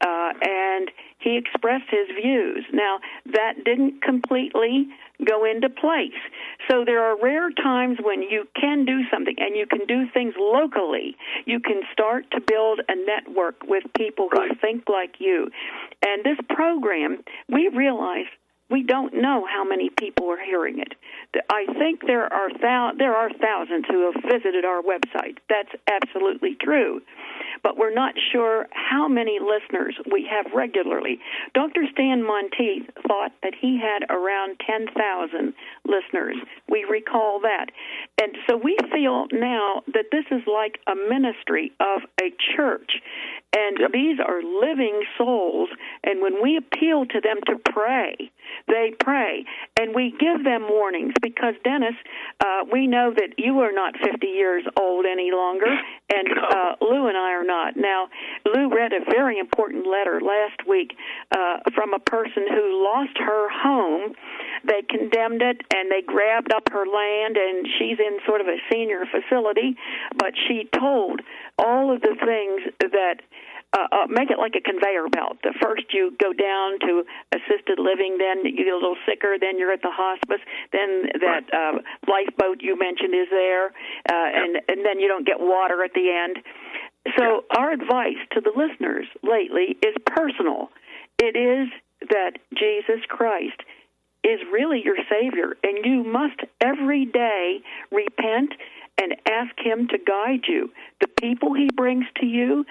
and he expressed his views. Now, that didn't completely go into place. So there are rare times when you can do something, and you can do things locally. You can start to build a network with people who think like you. And this program, we realize we don't know how many people are hearing it. I think there are thousands who have visited our website. That's absolutely true. But we're not sure how many listeners we have regularly. Dr. Stan Monteith thought that he had around 10,000 listeners. We recall that. And so we feel now that this is like a ministry of a church. And these are living souls. And when we appeal to them to pray, they pray. And we give them warnings because, Dennis, we know that you are not 50 years old any longer, and Lou and I are not. Now, Lou read a very important letter last week from a person who lost her home. They condemned it, and they grabbed up her land, and she's in sort of a senior facility, but she told all of the things that make it like a conveyor belt. The first you go down to assisted living, then you get a little sicker, then you're at the hospice, then that lifeboat you mentioned is there, and then you don't get water at the end. So our advice to the listeners lately is personal. It is that Jesus Christ is really your Savior, and you must every day repent and ask Him to guide you. The people He brings to you,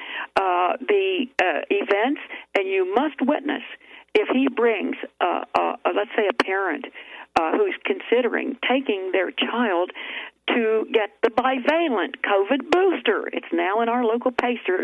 the events, and you must witness. If He brings, let's say, a parent who's considering taking their child to get the bivalent COVID booster, it's now in our local papers,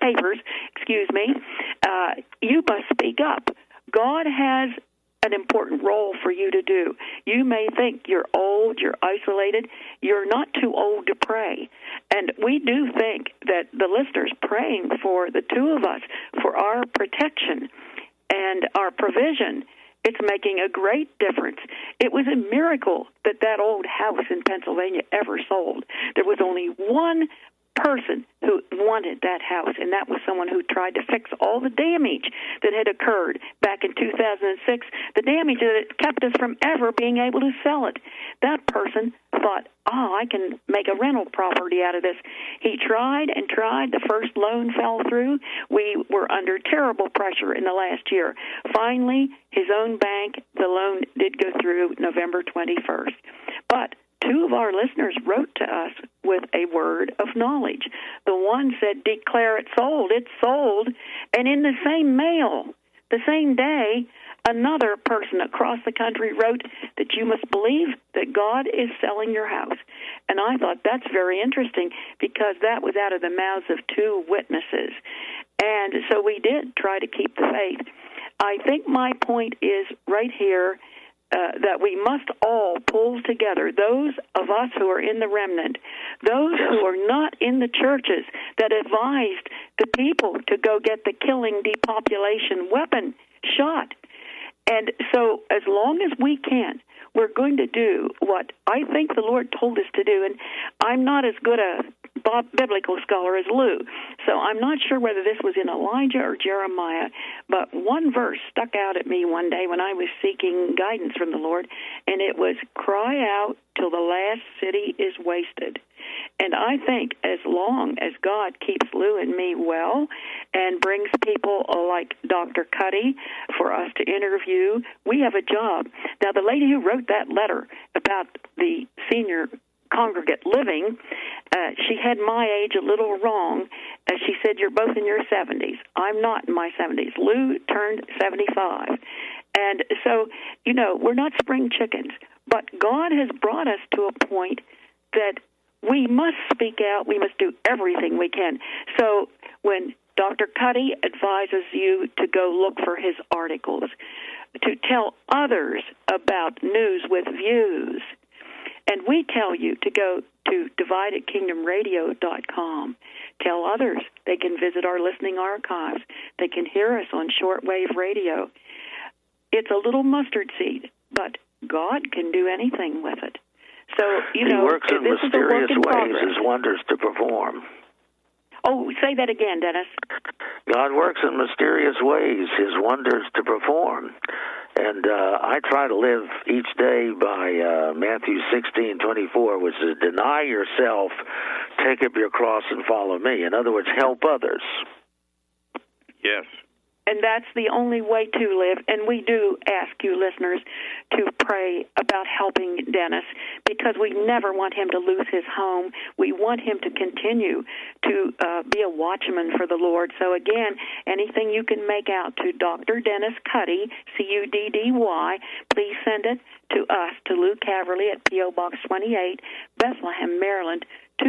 you must speak up. God has an important role for you to do. You may think you're old, you're isolated. You're not too old to pray. And we do think that the listeners praying for the two of us, for our protection and our provision, it's making a great difference. It was a miracle that that old house in Pennsylvania ever sold. There was only one person who wanted that house, and that was someone who tried to fix all the damage that had occurred back in 2006, the damage that kept us from ever being able to sell it. That person thought, I can make a rental property out of this. He tried and tried. The first loan fell through. We were under terrible pressure in the last year. Finally, his own bank, the loan did go through November 21st. But two of our listeners wrote to us with a word of knowledge. The one said, declare it sold. It's sold. And in the same mail, the same day, another person across the country wrote that you must believe that God is selling your house. And I thought that's very interesting because that was out of the mouths of two witnesses. And so we did try to keep the faith. I think my point is right here, that we must all pull together, those of us who are in the remnant, those who are not in the churches that advised the people to go get the killing depopulation weapon shot. And so as long as we can, we're going to do what I think the Lord told us to do. And I'm not as good a biblical scholar as Lou. So I'm not sure whether this was in Elijah or Jeremiah, but one verse stuck out at me one day when I was seeking guidance from the Lord, and it was, "Cry out till the last city is wasted." And I think as long as God keeps Lou and me well and brings people like Dr. Cuddy for us to interview, we have a job. Now, the lady who wrote that letter about the senior congregate living, she had my age a little wrong. She said, "You're both in your 70s. I'm not in my 70s. Lou turned 75. And so, we're not spring chickens. But God has brought us to a point that we must speak out. We must do everything we can. So when Dr. Cuddy advises you to go look for his articles, to tell others about News with Views, and we tell you to go to dividedkingdomradio.com. Tell others they can visit our listening archives. They can hear us on shortwave radio. It's a little mustard seed, but God can do anything with it. So, He works in mysterious ways, His wonders to perform. Oh, say that again, Dennis. God works in mysterious ways, His wonders to perform. And I try to live each day by Matthew 16:24, which is, "Deny yourself, take up your cross, and follow me." In other words, help others. Yes. And that's the only way to live. And we do ask you, listeners, to pray about helping Dennis, because we never want him to lose his home. We want him to continue to be a watchman for the Lord. So, again, anything you can make out to Dr. Dennis Cuddy, Cuddy, please send it to us, to Lou Caverly at P.O. Box 28, Bethlehem, Maryland,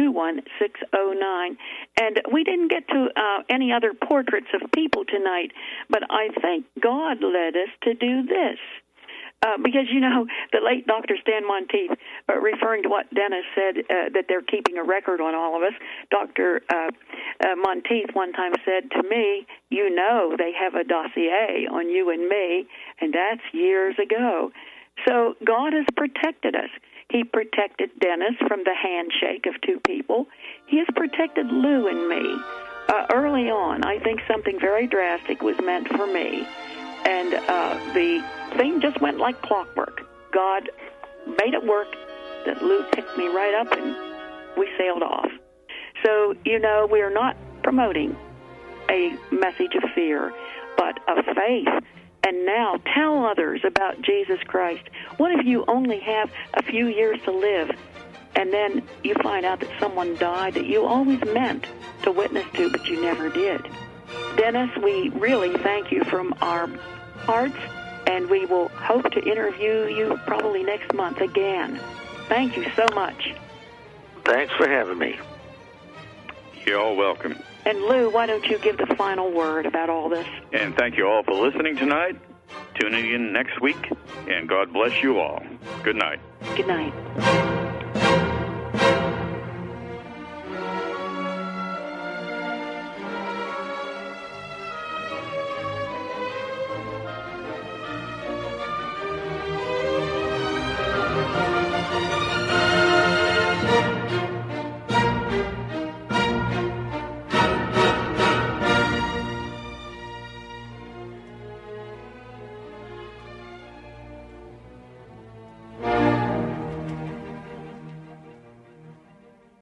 21609. And we didn't get to any other portraits of people tonight, but I think God led us to do this. Because, the late Dr. Stan Monteith, referring to what Dennis said, that they're keeping a record on all of us, Dr. Monteith one time said to me, they have a dossier on you and me, and that's years ago. So God has protected us. He protected Dennis from the handshake of two people. He has protected Lou and me. Early on, I think something very drastic was meant for me. And the thing just went like clockwork. God made it work that Lou picked me right up and we sailed off. So, we are not promoting a message of fear, but of faith. And now tell others about Jesus Christ. What if you only have a few years to live, and then you find out that someone died that you always meant to witness to, but you never did? Dennis, we really thank you from our hearts, and we will hope to interview you probably next month again. Thank you so much. Thanks for having me. You're all welcome. And Lou, why don't you give the final word about all this? And thank you all for listening tonight. Tuning in next week, and God bless you all. Good night. Good night.